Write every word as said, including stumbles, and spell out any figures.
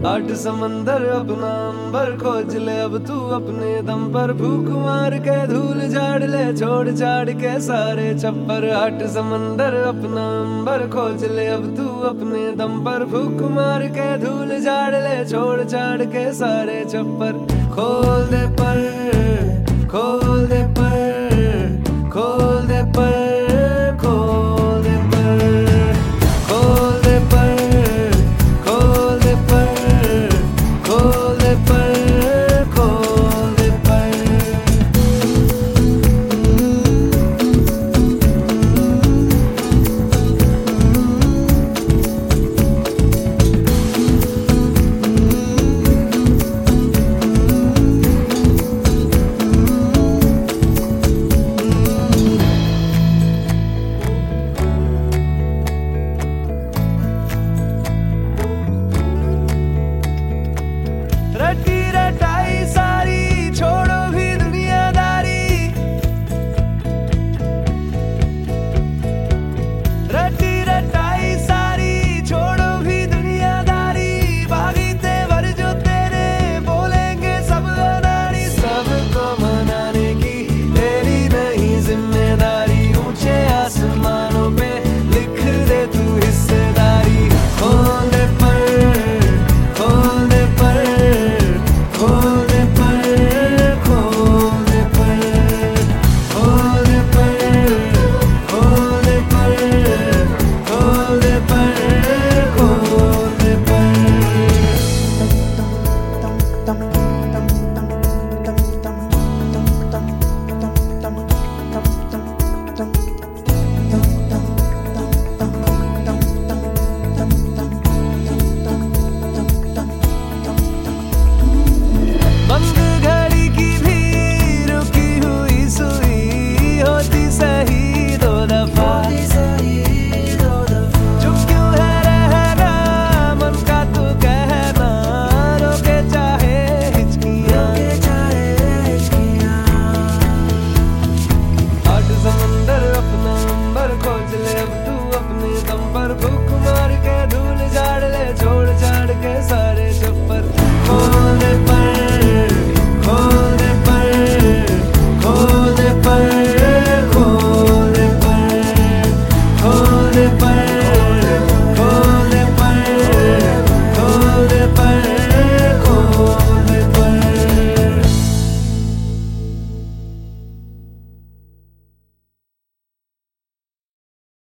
आठ समंदर अपना अंबर खोज ले अब तू अपने दम पर, भूख मार के धूल झाड़ ले छोड़ छाड़ के सारे छप्पर। आठ समंदर अपना अंबर खोज ले अब तू अपने दम पर, भूख मार के धूल झाड़ ले छोड़ छाड़ के सारे छप्पर। खोल दे पर खोल दे पर खोल दे पर